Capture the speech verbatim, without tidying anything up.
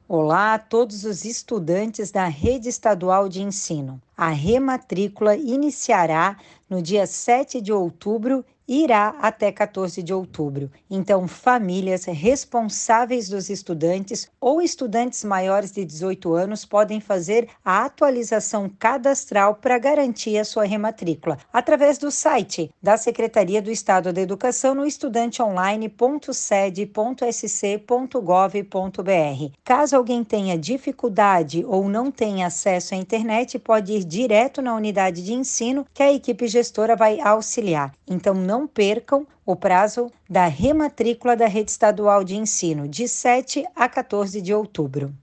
Olá a todos os estudantes da Rede Estadual de Ensino. A rematrícula iniciará no dia sete de outubro e irá até quatorze de outubro. Então, famílias responsáveis dos estudantes ou estudantes maiores de dezoito anos podem fazer a atualização cadastral para garantir a sua rematrícula através do site da Secretaria do Estado da Educação no estudanteonline ponto sede ponto s c ponto gov ponto b r. Caso alguém tenha dificuldade ou não tenha acesso à internet, pode ir direto na unidade de ensino que a equipe gestora vai auxiliar. Então não percam o prazo da rematrícula da Rede Estadual de Ensino, de sete a quatorze de outubro.